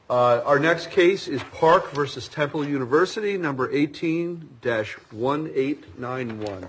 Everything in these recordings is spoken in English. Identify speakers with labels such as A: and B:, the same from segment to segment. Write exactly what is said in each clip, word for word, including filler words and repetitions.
A: Uh, our next case is Park versus Temple University, number eighteen dash one eight nine one.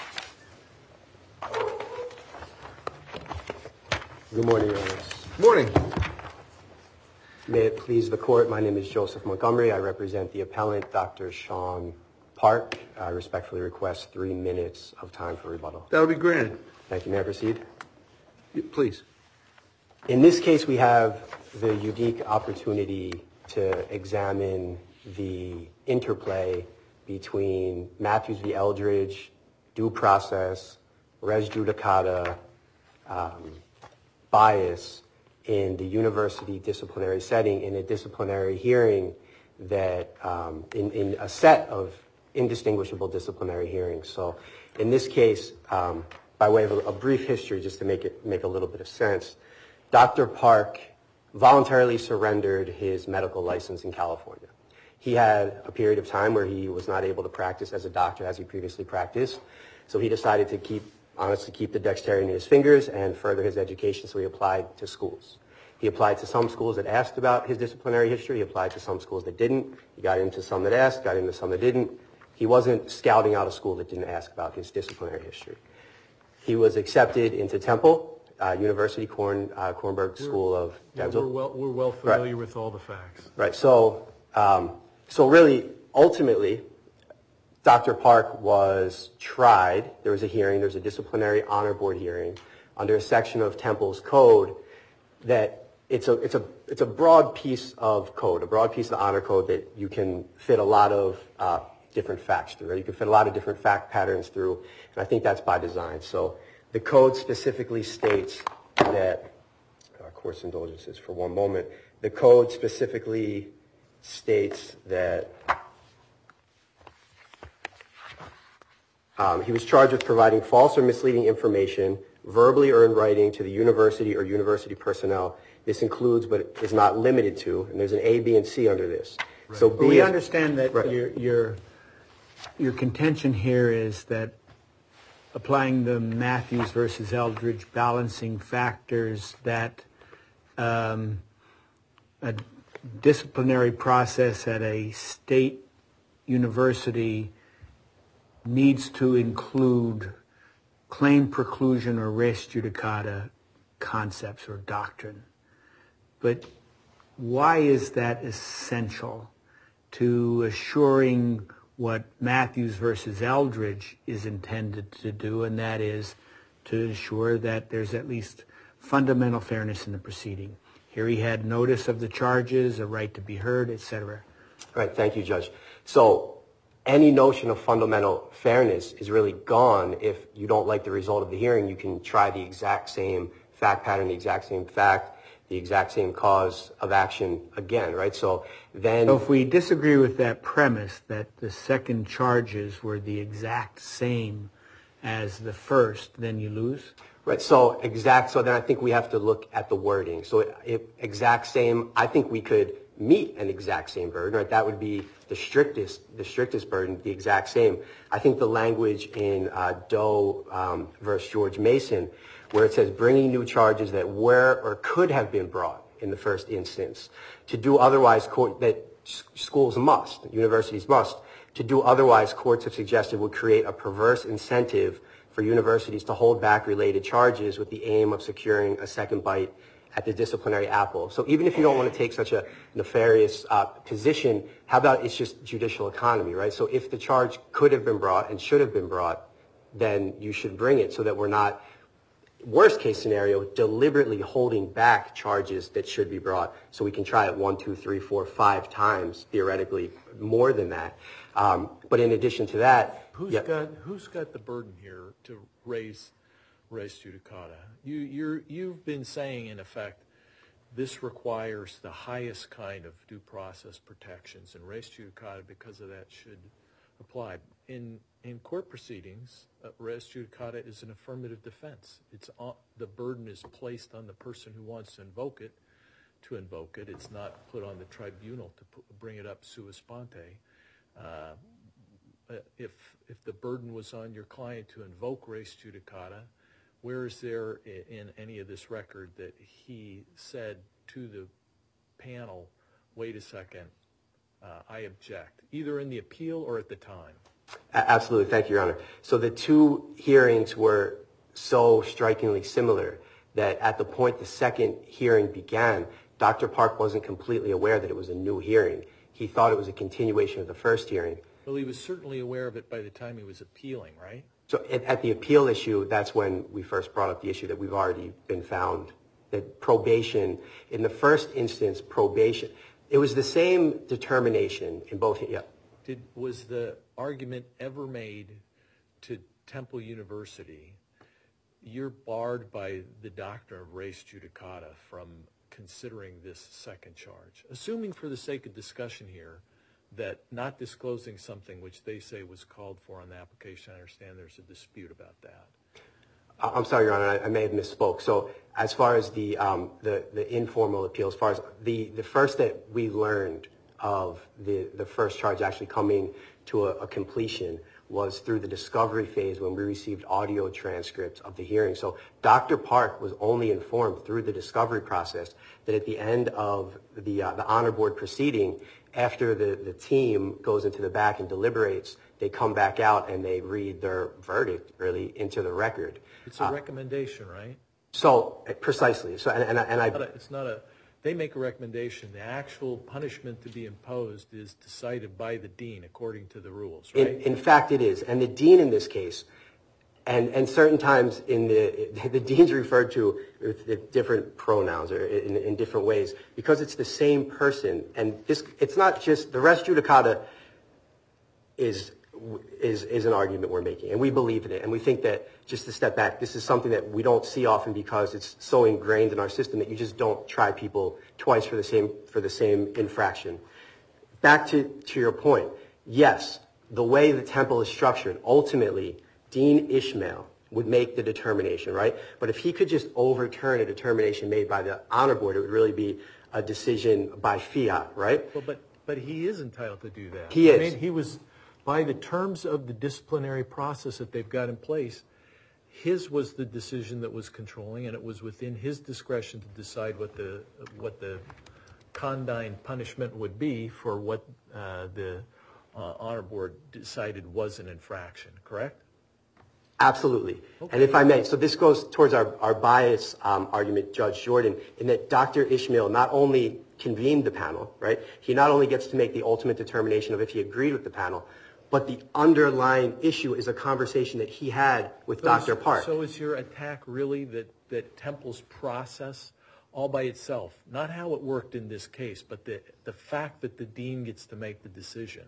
B: Good morning, Your Honors.
A: Morning.
B: May it please the court, my name is Joseph Montgomery. I represent the appellant, Doctor Sean Park. I respectfully request three minutes of time for rebuttal.
A: That'll be granted.
B: Thank you. May I proceed?
A: Please.
B: In this case, we have the unique opportunity to examine the interplay between Matthews v. Eldridge, due process, res judicata, um, bias in the university disciplinary setting, in a disciplinary hearing that, um, in, in a set of indistinguishable disciplinary hearings. So in this case, um, by way of a, a brief history, just to make it make a little bit of sense, Doctor Park voluntarily surrendered his medical license in California. He had a period of time where he was not able to practice as a doctor as he previously practiced, so he decided to keep, honestly, keep the dexterity in his fingers and further his education, so he applied to schools. He applied to some schools that asked about his disciplinary history. He applied to some schools that didn't. He got into some that asked, got into some that didn't. He wasn't scouting out a school that didn't ask about his disciplinary history. He was accepted into Temple uh, University, Corn, uh, Kornberg School of Dental.
C: We're well, we're well familiar
B: Right.
C: with all the facts.
B: Right. So, um, so really, ultimately, Doctor Park was tried. There was a hearing. There was a disciplinary honor board hearing under a section of Temple's code that it's a it's a it's a broad piece of code, a broad piece of the honor code that you can fit a lot of uh, different facts through. Right? You can fit a lot of different fact patterns through, and I think that's by design. So the code specifically states that, uh, course indulgences for one moment, the code specifically states that um, he was charged with providing false or misleading information, verbally or in writing, to the university or university personnel. This includes, but is not limited to, and there's an A, B, and C under this.
C: Right.
B: So
C: But
B: B
C: we
B: is,
C: understand that
B: right.
C: your your your contention here is that applying the Matthews versus Eldridge balancing factors, that um, a disciplinary process at a state university needs to include claim preclusion or res judicata concepts or doctrine. But why is that essential to assuring what Matthews versus Eldridge is intended to do, and that is to ensure that there's at least fundamental fairness in the proceeding? Here he had notice of the charges, a right to be heard, et cetera.
B: Right, thank you, Judge. So any notion of fundamental fairness is really gone if you don't like the result of the hearing. You can try the exact same fact pattern, the exact same fact, the exact same cause of action again, right? So then...
C: So if we disagree with that premise that the second charges were the exact same as the first, then you lose?
B: Right, so exact, so then I think we have to look at the wording. So if exact same, I think we could meet an exact same burden, right? That would be the strictest, the strictest burden, the exact same. I think the language in uh, Doe um, versus George Mason, where it says bringing new charges that were or could have been brought in the first instance, to do otherwise, court, that schools must, universities must, to do otherwise, courts have suggested would create a perverse incentive for universities to hold back related charges with the aim of securing a second bite at the disciplinary apple. So even if you don't want to take such a nefarious uh, position, how about it's just judicial economy, right? So if the charge could have been brought and should have been brought, then you should bring it so that we're not, worst case scenario, deliberately holding back charges that should be brought, so we can try it one, two, three, four, five times, theoretically more than that. Um, but in addition to that,
C: Who's
B: yep.
C: got who's got the burden here to raise res judicata? You you're you've been saying, in effect, this requires the highest kind of due process protections, and res judicata, because of that, should apply. In in court proceedings, uh, res judicata is an affirmative defense. It's on, the burden is placed on the person who wants to invoke it to invoke it. It's not put on the tribunal to put, bring it up sua sponte. Uh, if if the burden was on your client to invoke res judicata, where is there in any of this record that he said to the panel,
D: wait a second, uh, I object, either in the appeal or at the time?
B: Absolutely. Thank you, Your Honor. So the two hearings were so strikingly similar that at the point the second hearing began, Doctor Park wasn't completely aware that it was a new hearing. He thought it was a continuation of the first hearing.
D: Well, he was certainly aware of it by the time he was appealing, right?
B: So at, at the appeal issue, that's when we first brought up the issue that we've already been found, that probation, in the first instance, probation, it was the same determination in both. Yeah.
D: Did, was the argument ever made to Temple University, you're barred by the doctrine of res judicata from considering this second charge? Assuming for the sake of discussion here that not disclosing something which they say was called for on the application, I understand there's a dispute about that.
B: I'm sorry, Your Honor, I, I may have misspoke. So as far as the, um, the, the informal appeal, as far as the, the first that we learned of the, the first charge actually coming to a, a completion was through the discovery phase when we received audio transcripts of the hearing. So Doctor Park was only informed through the discovery process that at the end of the, uh, the honor board proceeding, after the, the team goes into the back and deliberates, they come back out and they read their verdict really into the record.
D: It's a uh, recommendation, right?
B: So precisely. So and, and, and I.
D: It's not, a, it's not a. They make a recommendation. The actual punishment to be imposed is decided by the dean according to the rules, right?
B: In, in fact, it is, and the dean in this case, and and certain times in the the dean's referred to with different pronouns or in, in different ways because it's the same person, and this it's not just the res judicata is. Is, is an argument we're making, and we believe in it, and we think that, just to step back, this is something that we don't see often because it's so ingrained in our system that you just don't try people twice for the same for the same infraction. Back to, to your point, yes, the way the temple is structured, ultimately, Dean Ishmael would make the determination, right? But if he could just overturn a determination made by the honor board, it would really be a decision by fiat, right?
D: Well, but but he is entitled to do that.
B: He is.
D: I mean, he was. By the terms of the disciplinary process that they've got in place, his was the decision that was controlling, and it was within his discretion to decide what the what the condign punishment would be for what uh, the uh, honor board decided was an infraction, correct?
B: Absolutely.
D: Okay.
B: And if I may, so this goes towards our, our bias um, argument, Judge Jordan, in that Doctor Ishmael not only convened the panel, right? He not only gets to make the ultimate determination of if he agreed with the panel, but the underlying issue is a conversation that he had with so Doctor Park.
D: So is your attack really that, that Temple's process all by itself, not how it worked in this case, but the, the fact that the dean gets to make the decision,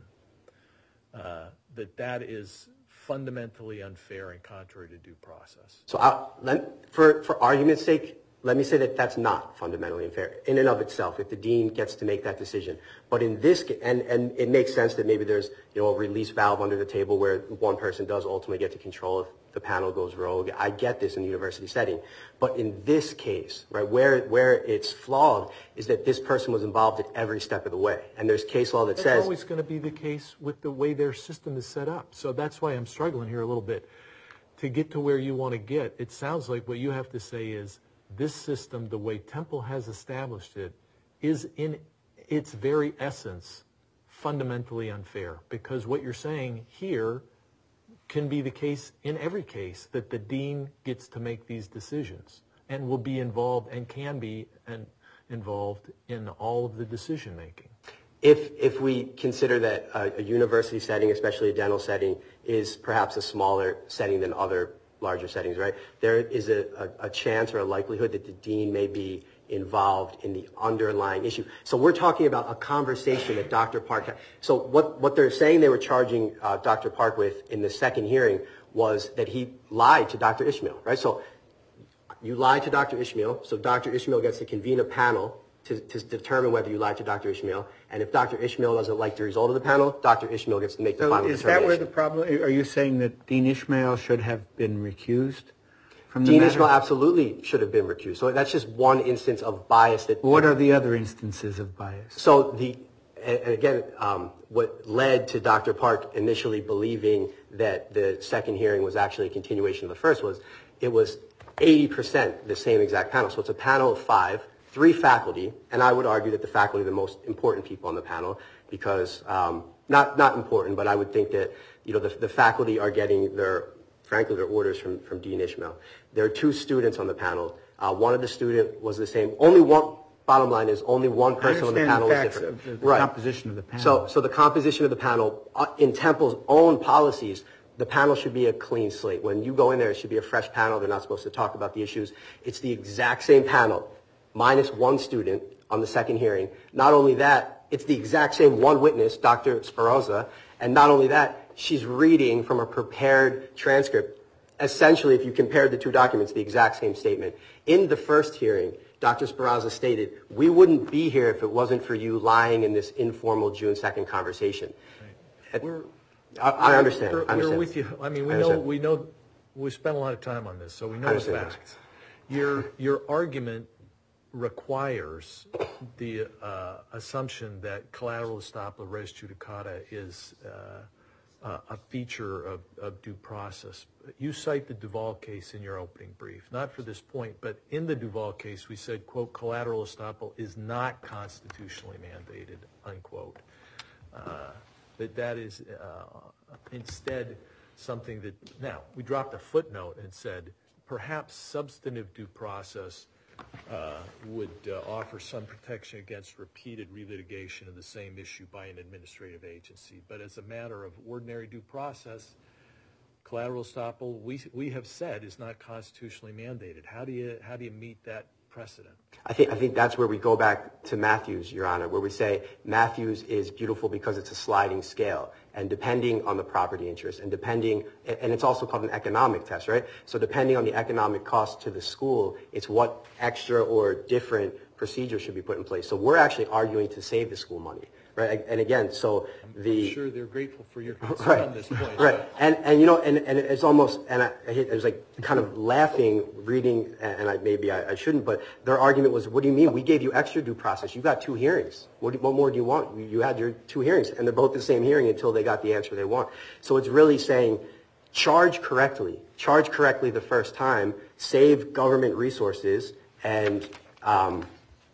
D: uh, that that is fundamentally unfair and contrary to due process?
B: So I'll, let, for, for argument's sake, let me say that that's not fundamentally unfair in and of itself if the dean gets to make that decision. But in this, and, and it makes sense that maybe there's, you know, a release valve under the table where one person does ultimately get to control if the panel goes rogue. I get this in the university setting. But in this case, right, where, where it's flawed is that this person was involved at every step of the way. And there's case law that
D: that's
B: says...
D: That's always going to be the case with the way their system is set up. So that's why I'm struggling here a little bit. To get to where you want to get, it sounds like what you have to say is, this system, the way Temple has established it, is in its very essence fundamentally unfair. Because what you're saying here can be the case in every case, that the dean gets to make these decisions and will be involved and can be and involved in all of the decision making.
B: If if we consider that a, a university setting, especially a dental setting, is perhaps a smaller setting than other larger settings, right? There is a, a, a chance or a likelihood that the dean may be involved in the underlying issue. So we're talking about a conversation that Doctor Park had. So what, what they're saying they were charging uh, Doctor Park with in the second hearing was that he lied to Doctor Ishmael, right? So you lied to Doctor Ishmael, so Doctor Ishmael gets to convene a panel to, to determine whether you lied to Doctor Ishmael. And if Doctor Ishmael doesn't like the result of the panel, Doctor Ishmael gets to make the
C: so
B: final
C: is
B: determination.
C: That where the problem? Are you saying that Dean Ishmael should have been recused from the
B: Dean
C: matter?
B: Ishmael absolutely should have been recused. So that's just one instance of bias. That.
C: What are the other instances of bias?
B: So the and again, um, what led to Doctor Park initially believing that the second hearing was actually a continuation of the first was it was eighty percent the same exact panel. So it's a panel of five. three faculty, and I would argue that the faculty are the most important people on the panel because, um, not not important, but I would think that, you know, the, the faculty are getting their, frankly, their orders from, from Dean Ishmael. There are two students on the panel. Uh, one of the student was the same. Only one, bottom line is only one person on the panel
C: the
B: was
C: facts
B: different.
C: of the, the
B: right.
C: composition of the panel.
B: So, so the composition of the panel, uh, in Temple's own policies, the panel should be a clean slate. When you go in there, it should be a fresh panel. They're not supposed to talk about the issues. It's the exact same panel, minus one student on the second hearing. Not only that, it's the exact same one witness, Doctor Speranza, and not only that, she's reading from a prepared transcript. Essentially, if you compared the two documents, the exact same statement. In the first hearing, Doctor Speranza stated, we wouldn't be here if it wasn't for you lying in this informal June second conversation.
D: Right. We're,
B: I, I understand.
D: We're,
B: I understand.
D: we're with you. I mean, we
B: I
D: know,
B: understand.
D: we know, we spent a lot of time on this, so we know the facts. Your, your argument requires the uh, assumption that collateral estoppel res judicata is uh, uh, a feature of, of due process. You cite the Duval case in your opening brief, not for this point, but in the Duval case we said, quote, collateral estoppel is not constitutionally mandated, unquote. Uh, that that is uh, instead something that, now, we dropped a footnote and said perhaps substantive due process uh, would uh, offer some protection against repeated relitigation of the same issue by an administrative agency. But as a matter of ordinary due process, collateral estoppel, we we have said, is not constitutionally mandated. How do you how do you meet that precedent? I
B: think I think that's where we go back to Matthews, Your Honor, where we say Matthews is beautiful because it's a sliding scale, and depending on the property interest, and depending, and it's also called an economic test, right? So depending on the economic cost to the school, it's what extra or different procedures should be put in place. So we're actually arguing to save the school money. Right, and again, so the
D: I'm sure they're grateful for your concern
B: right,
D: on this point.
B: right, and and you know, and, and it's almost, and I, I was like kind of laughing reading, and I maybe I, I shouldn't, but their argument was, what do you mean? We gave you extra due process. You got two hearings. What, what more do you want? You had your two hearings, and they're both the same hearing until they got the answer they want. So it's really saying, charge correctly, charge correctly the first time, save government resources, and um,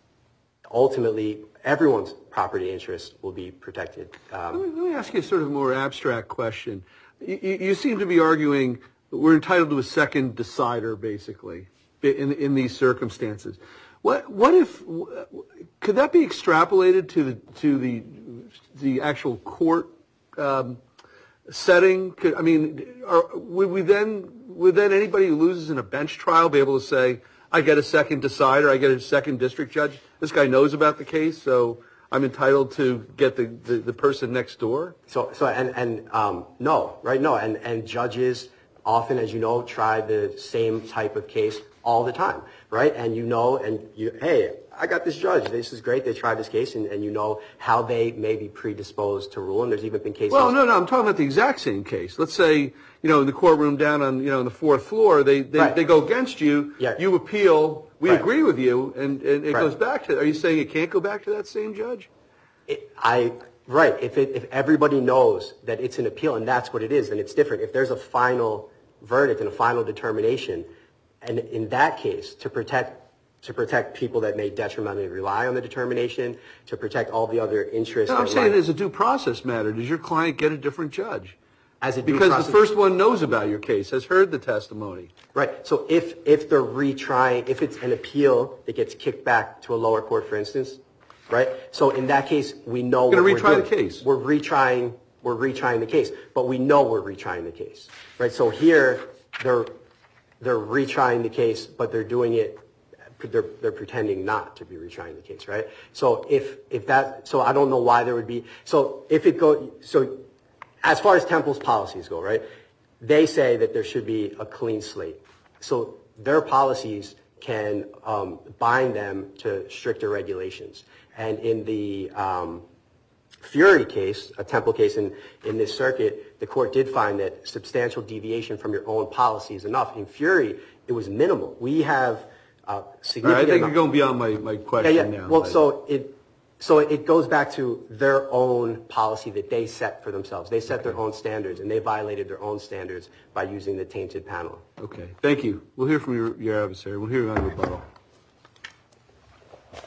B: ultimately everyone's property interest will be protected. Um,
A: let, me, let me ask you a sort of more abstract question. You, you, you seem to be arguing that we're entitled to a second decider, basically, in in these circumstances. What what if could that be extrapolated to the to the the actual court um, setting? Could, I mean, are, would we then would then anybody who loses in a bench trial be able to say, I get a second decider, I get a second district judge? This guy knows about the case, so I'm entitled to get the, the, the person next door?
B: So, so and, and um, no, right? No, and, and judges often, as you know, try the same type of case all the time, right? And you know, and you, hey, I got this judge. This is great. They tried this case, and, and you know how they may be predisposed to rule. And there's even been cases.
A: Well, no, no, I'm talking about the exact same case. Let's say, you know, in the courtroom down on, you know, on the fourth floor, they they,
B: right.
A: they go against you.
B: Yeah.
A: You appeal. We
B: right.
A: agree with you, and, and it
B: right.
A: goes back to. Are you saying it can't go back to that same judge?
B: It, I right. If it, if everybody knows that it's an appeal and that's what it is, then it's different. If there's a final verdict and a final determination, and in that case, to protect. to protect people that may detrimentally rely on the determination, to protect all the other interests.
A: No, I'm
B: that
A: saying
B: lie.
A: as a due process matter, does your client get a different judge?
B: As a due
A: because
B: process,
A: the first one knows about your case, has heard the testimony.
B: Right. So if if they're retrying, if it's an appeal that gets kicked back to a lower court, for instance, right? So in that case, we know
A: we're
B: what
A: going to retry
B: we're doing.
A: the case.
B: We're retrying. We're retrying the case, but we know we're retrying the case, right? So here they're they're retrying the case, but they're doing it. They're, they're pretending not to be retrying the case, right? So if if that, so I don't know why there would be. So if it go, so as far as Temple's policies go, right? They say that there should be a clean slate. So their policies can um, bind them to stricter regulations. And in the um, Fury case, a Temple case in in this circuit, the court did find that substantial deviation from your own policy is enough. In Fury, it was minimal. We have. Uh,
A: All right, I think you're going beyond my, my question
B: yeah, yeah.
A: now.
B: Well,
A: but.
B: so it so it goes back to their own policy that they set for themselves. They set their own standards, and they violated their own standards by using the tainted panel.
A: Okay, thank you. We'll hear from your, your adversary. We'll hear you on rebuttal.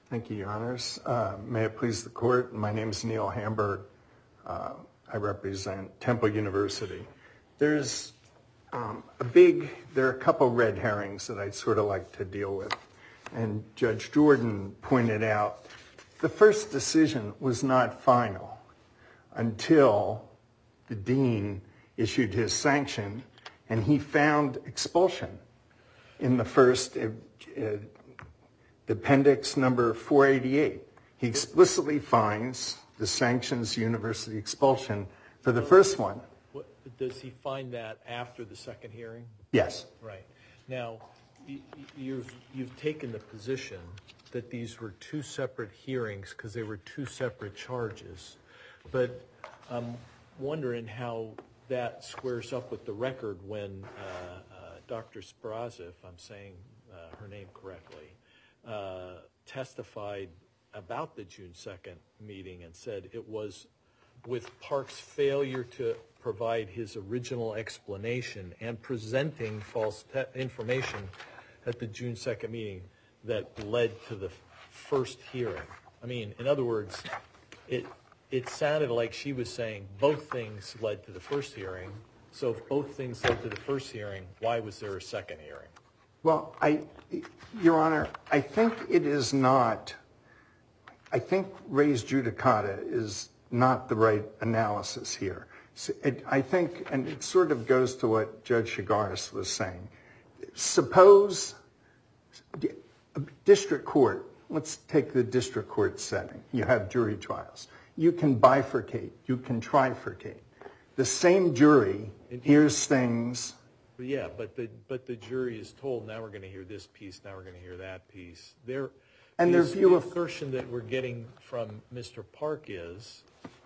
E: Thank you, Your Honors. Uh, may it please the court, my name is Neil Hamburg. Uh, I represent Temple University. There's um, a big, there are a couple red herrings that I'd sort of like to deal with. And Judge Jordan pointed out the first decision was not final until the dean issued his sanction and he found expulsion in the first uh, uh, the appendix number four eighty-eight. He explicitly finds the sanctions university expulsion for the first one.
D: What, does he find that after the second hearing?
E: Yes.
D: Right. Now, y- you've, you've taken the position that these were two separate hearings because they were two separate charges. But I'm wondering how that squares up with the record when uh, uh, Doctor Speraza, if I'm saying uh, her name correctly, Uh, testified about the June second meeting and said it was with Park's failure to provide his original explanation and presenting false te- information at the June second meeting that led to the f- first hearing. I mean, in other words, it it sounded like she was saying both things led to the first hearing. So if both things led to the first hearing, why was there a second hearing?
E: Well, I, Your Honor, I think it is not, I think res judicata is not the right analysis here. So it, I think, and it sort of goes to what Judge Chigaris was saying. Suppose a district court, let's take the district court setting. You have jury trials. You can bifurcate. You can trifurcate. The same jury hears things.
D: Yeah, but the but the jury is told now we're going to hear this piece, now we're going to hear that piece. Their
E: and their view
D: the
E: of
D: assertion that we're getting from Mister Park is,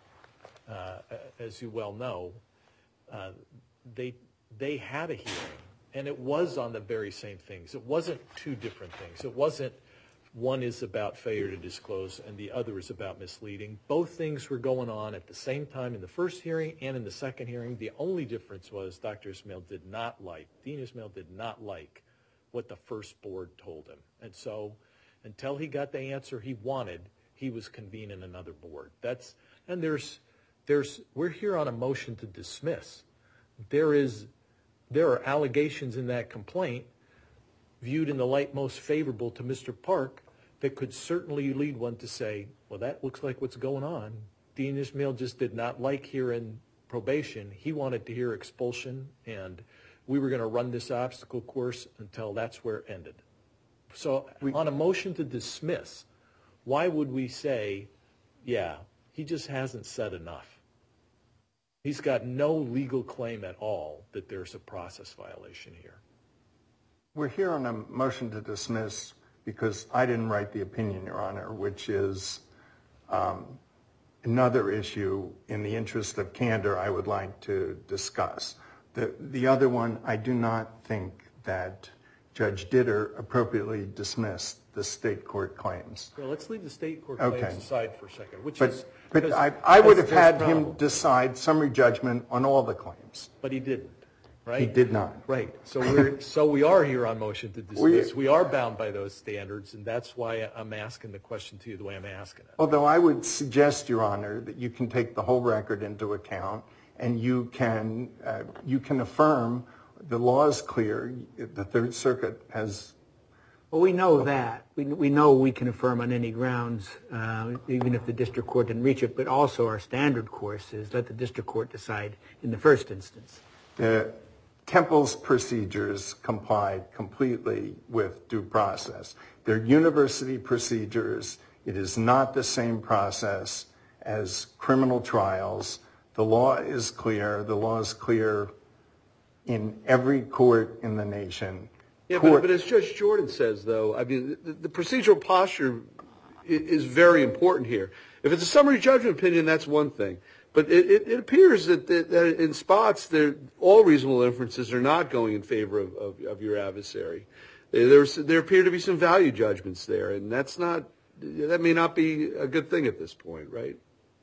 D: uh, as you well know, uh, they they had a hearing, and it was on the very same things. It wasn't two different things. It wasn't one is about failure to disclose and the other is about misleading. Both things were going on at the same time in the first hearing and in the second hearing. The only difference was Doctor Ismail did not like, Dean Ismail did not like what the first board told him. And so until he got the answer he wanted, he was convening another board. That's, and there's, there's, we're here on a motion to dismiss. There is, there are allegations in that complaint viewed in the light most favorable to Mister Park that could certainly lead one to say, well, that looks like what's going on. Dean Ismail just did not like hearing probation. He wanted to hear expulsion, and we were going to run this obstacle course until that's where it ended. So we, on a motion to dismiss, why would we say, yeah, he just hasn't said enough? He's got no legal claim at all that there's a process violation here.
E: We're here on a motion to dismiss because I didn't write the opinion, Your Honor, which is um, another issue in the interest of candor I would like to discuss. The, the other one, I do not think that Judge Ditter appropriately dismissed the state court claims.
D: Well, let's leave the state court
E: okay.
D: claims aside for a second. Which
E: but
D: is,
E: but I, I would have had him decide summary judgment on all the claims.
D: But he didn't. Right?
E: He did not.
D: Right. So we're so we are here on motion to dismiss. We, we are bound by those standards, and that's why I'm asking the question to you the way I'm asking it.
E: Although I would suggest, Your Honor, that you can take the whole record into account, and you can uh, you can affirm the law is clear. The Third Circuit has.
C: Well, we know that. We we know we can affirm on any grounds, uh, even if the district court didn't reach it. But also our standard course is let the district court decide in the first instance.
E: The Temple's procedures complied completely with due process. They're university procedures. It is not the same process as criminal trials. The law is clear. The law is clear in every court in the nation.
A: Yeah,
E: court-
A: but, but as Judge Jordan says, though, I mean, the, the procedural posture is, is very important here. If it's a summary judgment opinion, that's one thing. But it, it, it appears that, that, that in spots, all reasonable inferences are not going in favor of, of, of your adversary. There's, there appear to be some value judgments there, and that's not, that may not be a good thing at this point, right?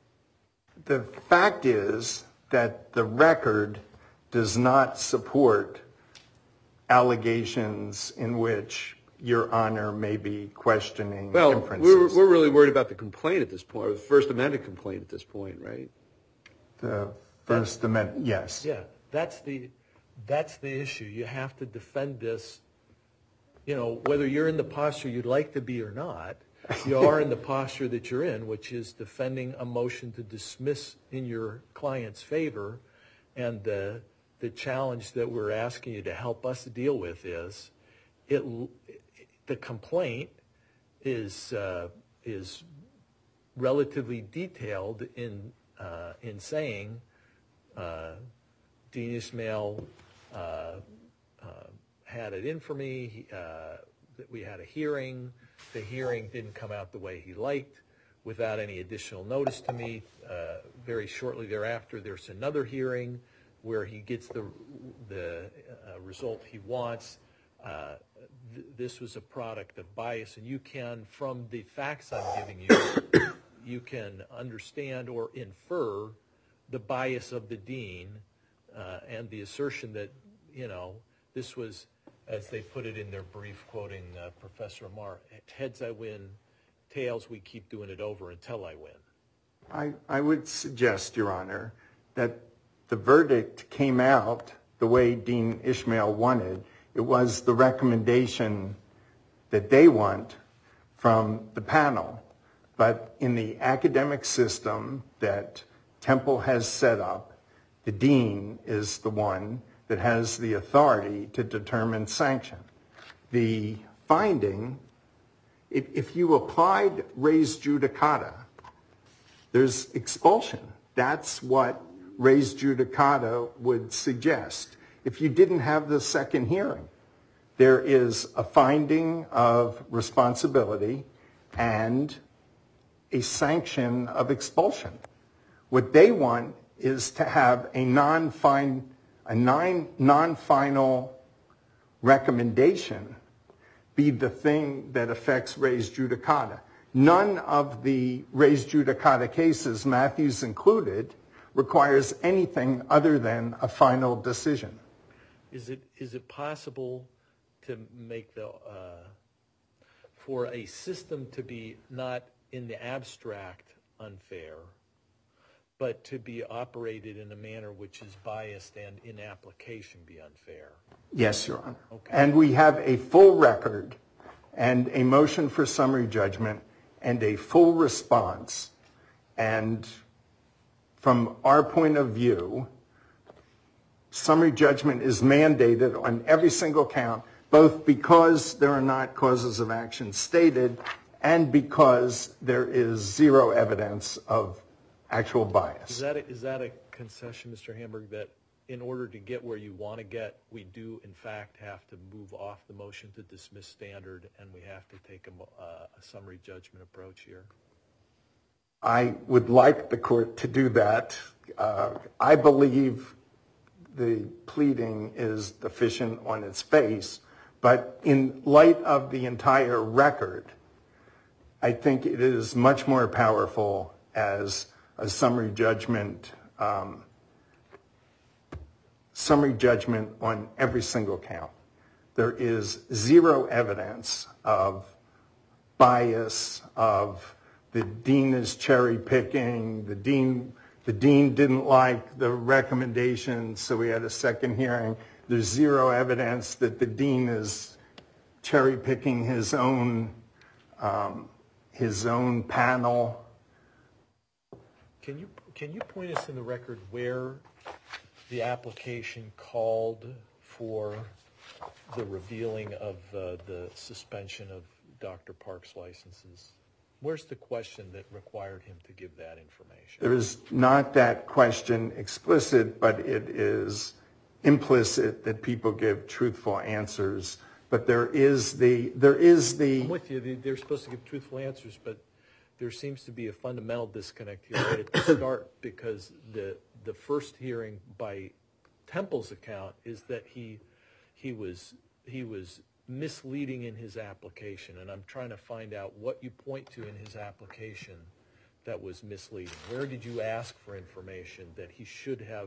E: The fact is that the record does not support allegations in which Your Honor may be questioning
A: Well,
E: inferences.
A: we're, we're really worried about the complaint at this point, or the First Amendment complaint at this point, right?
E: The First Amendment, yes.
D: Yeah, that's the, that's the issue. You have to defend this, you know, whether you're in the posture you'd like to be or not, you are in the posture that you're in, which is defending a motion to dismiss in your client's favor. And the, the challenge that we're asking you to help us deal with is, it, the complaint is, uh, is relatively detailed in, uh, in saying uh, Dean Ishmael uh, uh, had it in for me, he, uh, that we had a hearing. The hearing didn't come out the way he liked without any additional notice to me. Uh, very shortly thereafter, there's another hearing where he gets the, the uh, result he wants. Uh, th- this was a product of bias, and you can, from the facts I'm giving you, you can understand or infer the bias of the dean uh, and the assertion that, you know, this was, as they put it in their brief, quoting uh, Professor Amar, heads I win, tails we keep doing it over until I win.
E: I, I would suggest, Your Honor, that the verdict came out the way Dean Ishmael wanted. It was the recommendation that they want from the panel. But in the academic system that Temple has set up, the dean is the one that has the authority to determine sanction. The finding, if, if you applied res judicata, there's expulsion. That's what res judicata would suggest. If you didn't have the second hearing, there is a finding of responsibility and a sanction of expulsion. What they want is to have a non-fin- a non- non-final recommendation be the thing that affects res judicata. None of the res judicata cases, Matthews included, requires anything other than a final decision.
D: Is it is it possible to make the uh, for a system to be not in the abstract unfair, but to be operated in a manner which is biased and in application be unfair?
E: Yes, Your Honor.
D: Okay.
E: And we have a full record and a motion for summary judgment and a full response. And from our point of view, summary judgment is mandated on every single count, both because there are not causes of action stated and because there is zero evidence of actual bias.
D: Is that a, is that a concession, Mister Hamburg, that in order to get where you want to get, we do in fact have to move off the motion to dismiss standard and we have to take a, uh, a summary judgment approach here?
E: I would like the court to do that. Uh, I believe the pleading is deficient on its face, but in light of the entire record, I think it is much more powerful as a summary judgment, um, summary judgment on every single count. There is zero evidence of bias, of the dean is cherry picking, the dean the dean didn't like the recommendation, so we had a second hearing. There's zero evidence that the dean is cherry picking his own um, his own panel.
D: Can you can you point us in the record where the application called for the revealing of uh, the suspension of Doctor Park's licenses? Where's the question that required him to give that information?
E: There is not that question explicit, but it is implicit that people give truthful answers. But there is the there is the.
D: I'm with you. They're supposed to give truthful answers, but there seems to be a fundamental disconnect here right at the start, because the the first hearing by Temple's account is that he he was he was misleading in his application, and I'm trying to find out what you point to in his application that was misleading. Where did you ask for information that he should have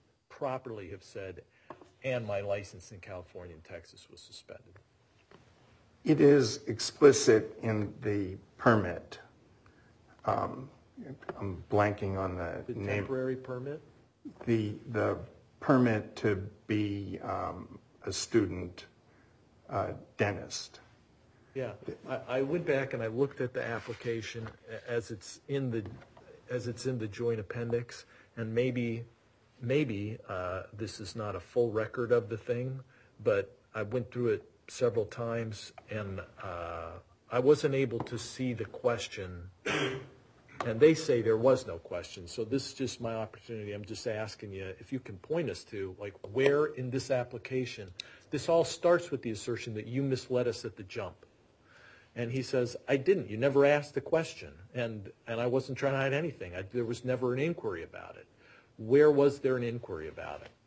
D: properly have said, and my license in California and Texas was suspended?
E: It is explicit in the permit. Um, I'm blanking on the,
D: The
E: name.
D: temporary permit?
E: The, the permit to be um, a student uh, dentist.
D: Yeah, I, I went back and I looked at the application as it's in the, as it's in the joint appendix, and maybe, maybe uh, this is not a full record of the thing, but I went through it several times, and uh, I wasn't able to see the question, and they say there was no question, so this is just my opportunity. I'm just asking you if you can point us to, like, where in this application, this all starts with the assertion that you misled us at the jump. And he says, I didn't. You never asked the question, and, and I wasn't trying to hide anything. I, there was never an inquiry about it. Where was there an inquiry about it?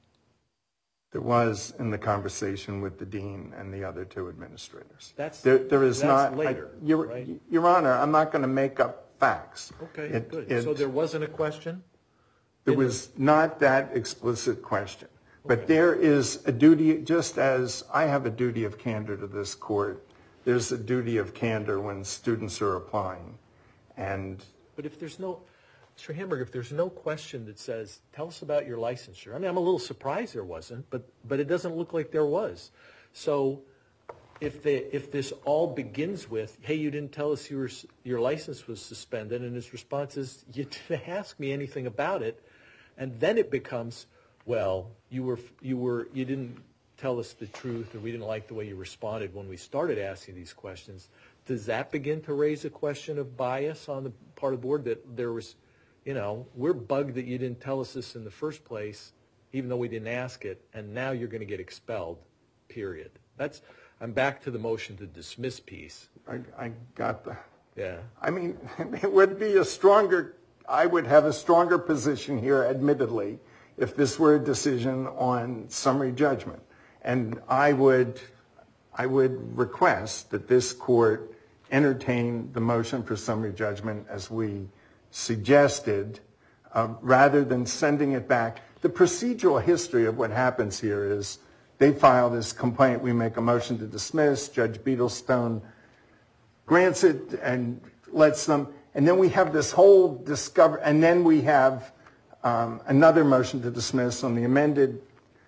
E: There was in the conversation with the dean and the other two administrators.
D: That's,
E: there, there is
D: that's
E: not,
D: later,
E: I, Your,
D: right?
E: Your Honor, I'm not going to make up facts.
D: Okay,
E: It-
D: good.
E: it-
D: So there wasn't a question?
E: There
D: In
E: was not that explicit question. But there is a duty, just as I have a duty of candor to this court, there's a duty of candor when students are applying. And
D: But if there's no, Mister Hamburg, if there's no question that says, tell us about your licensure. I mean, I'm a little surprised there wasn't, but but it doesn't look like there was. So if they, if this all begins with, hey, you didn't tell us you were, your license was suspended, and his response is, you didn't ask me anything about it, and then it becomes, well, you were you were you didn't tell us the truth, or we didn't like the way you responded when we started asking these questions. Does that begin to raise a question of bias on the part of the board, that there was, you know, we're bugged that you didn't tell us this in the first place, even though we didn't ask it, and now you're going to get expelled, period. That's, I'm back to the motion to dismiss piece.
E: I, I got the,
D: Yeah.
E: I mean, it would be a stronger, I would have a stronger position here, admittedly, if this were a decision on summary judgment. And I would, I would request that this court entertain the motion for summary judgment as we suggested, uh, rather than sending it back. The procedural history of what happens here is they file this complaint, we make a motion to dismiss, Judge Beetlestone grants it and lets them, and then we have this whole discover, and then we have um, another motion to dismiss on the amended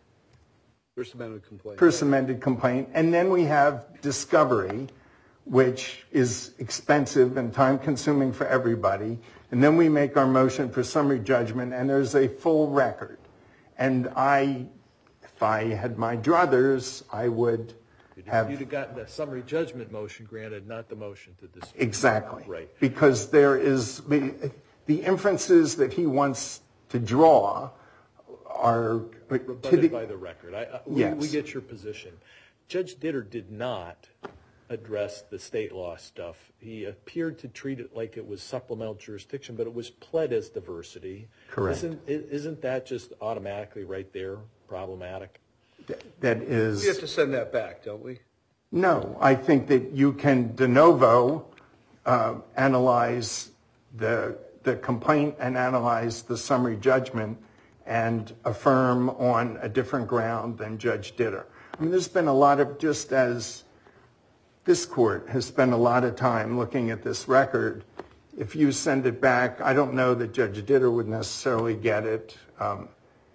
A: First Amendment complaint.
E: First amended complaint, and then we have discovery, which is expensive and time-consuming for everybody, and then we make our motion for summary judgment, and there's a full record. And I, if I had my druthers, I would have...
D: You'd have gotten the summary judgment motion granted, not the motion to dismiss.
E: Exactly.
D: Right.
E: Because there is, the, the inferences that he wants to draw are...
D: Rebutted
E: to the,
D: by the record. I, I, we,
E: Yes.
D: we get your position. Judge Ditter did not address the state law stuff. He appeared to treat it like it was supplemental jurisdiction, but it was pled as diversity.
E: Correct.
D: Isn't, isn't that just automatically right there problematic?
E: that is...
A: We have to send that back, don't we?
E: No, I think that you can de novo uh, analyze the the complaint and analyze the summary judgment and affirm on a different ground than Judge Ditter. I mean, there's been a lot of, just as this court has spent a lot of time looking at this record, if you send it back, I don't know that Judge Ditter would necessarily get it. Um,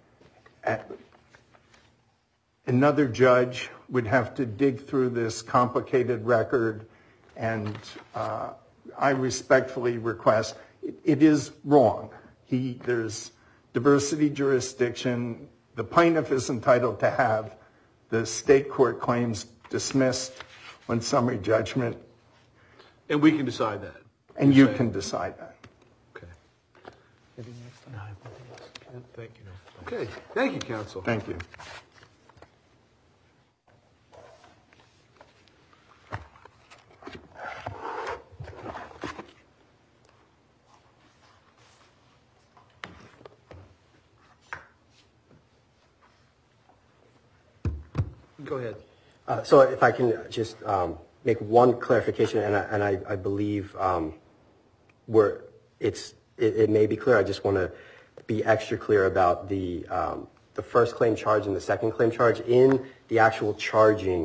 E: at, Another judge would have to dig through this complicated record, and uh, I respectfully request, it, it is wrong. He, there's diversity jurisdiction. The plaintiff is entitled to have the state court claims dismissed on summary judgment.
A: And we can decide that.
E: And you can decide that.
A: Okay.
D: Thank you.
A: Okay. Thank you, counsel.
E: Thank you.
A: Go ahead.
B: Uh, so if I can just um, make one clarification, and I, and I, I believe um, we're, it's, it, it may be clear. I just want to be extra clear about the, um, the first claim charge and the second claim charge. In the actual charging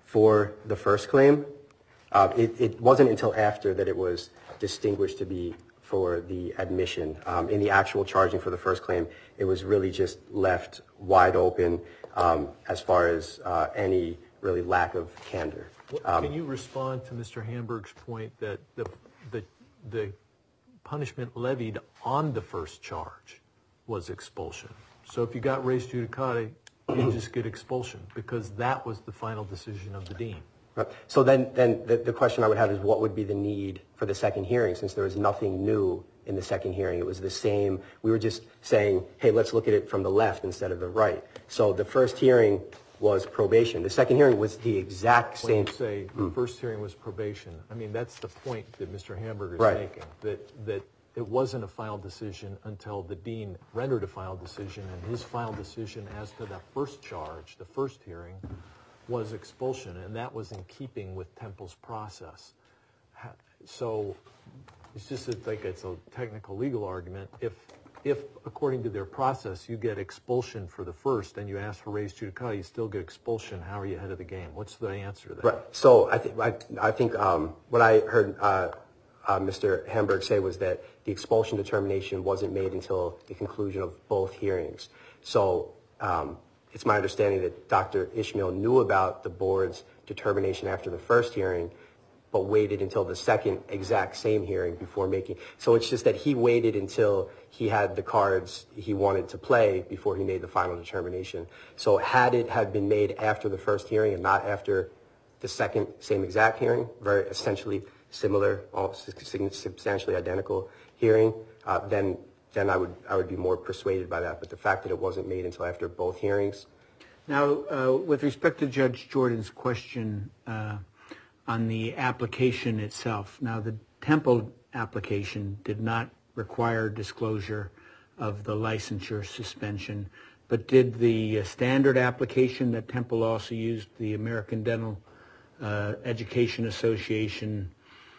B: for the first claim. Uh, it, it wasn't until after that it was distinguished to be for the admission. Um, in the actual charging for the first claim, it was really just left wide open um, as far as uh, any really lack of candor. Um,
D: Can you respond to Mister Hamburg's point that the, the, the punishment levied on the first charge was expulsion? So if you got res judicata, you just get expulsion because that was the final decision of the dean.
B: Right. So then, then the, the question I would have is what would be the need for the second hearing since there was nothing new in the second hearing? It was the same. We were just saying, hey, let's look at it from the left instead of the right. So the first hearing was probation. The second hearing was the exact
D: When
B: same.
D: you say the first hearing was probation, I mean, that's the point that Mister Hamburg is
B: Right.
D: making, that, that it wasn't a final decision until the dean rendered a final decision, and his final decision as to the first charge, the first hearing, was expulsion, and that was in keeping with Temple's process. Ha- So it's just that, like it's a technical legal argument. If, if according to their process you get expulsion for the first and you ask for res judicata, you still get expulsion, how are you ahead of the game? What's the answer to that?
B: Right. So I think I, I think um, what I heard uh, uh, Mister Hamburg say was that the expulsion determination wasn't made until the conclusion of both hearings. So um, it's my understanding that Doctor Ishmael knew about the board's determination after the first hearing, but waited until the second exact same hearing before making. So it's just that he waited until he had the cards he wanted to play before he made the final determination. So had it had been made after the first hearing and not after the second same exact hearing, very essentially similar, all substantially identical hearing, uh, then then I would I would be more persuaded by that. But the fact that it wasn't made until after both hearings.
C: Now, uh, with respect to Judge Jordan's question uh, on the application itself, now the Temple application did not require disclosure of the licensure suspension, but did the uh, standard application that Temple also used, the American Dental uh, Education Association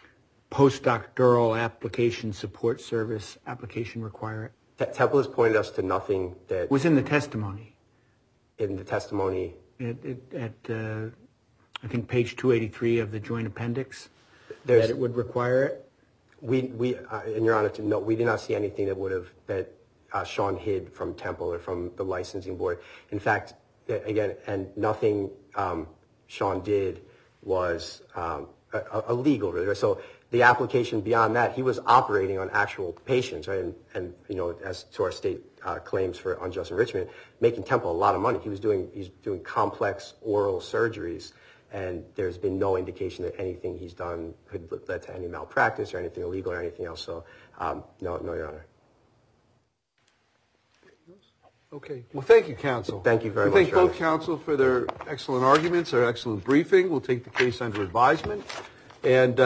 C: postdoctoral application support service application require it?
B: T- Temple has pointed us to nothing that
C: It was in the testimony.
B: in the testimony.
C: It, it, at, uh, I think, page two eighty-three of the joint appendix,
B: There's,
C: that it would require it.
B: we, we, uh, in Your Honor, to note, we did not see anything that would have, that uh, Sean hid from Temple or from the licensing board. In fact, uh, again, and nothing um, Sean did was um, illegal. Really. So the application beyond that, he was operating on actual patients, right? And, and you know, as to our state uh, claims for unjust enrichment, making Temple a lot of money. He was doing, he's doing complex oral surgeries, and there's been no indication that anything he's done could lead to any malpractice or anything illegal or anything else. So, um, no, no, Your Honor.
A: Okay. Well, thank you, counsel.
B: Thank you very
A: we
B: much,
A: thank
B: Your
A: both
B: Honor.
A: counsel for their excellent arguments, their excellent briefing. We'll take the case under advisement. And uh,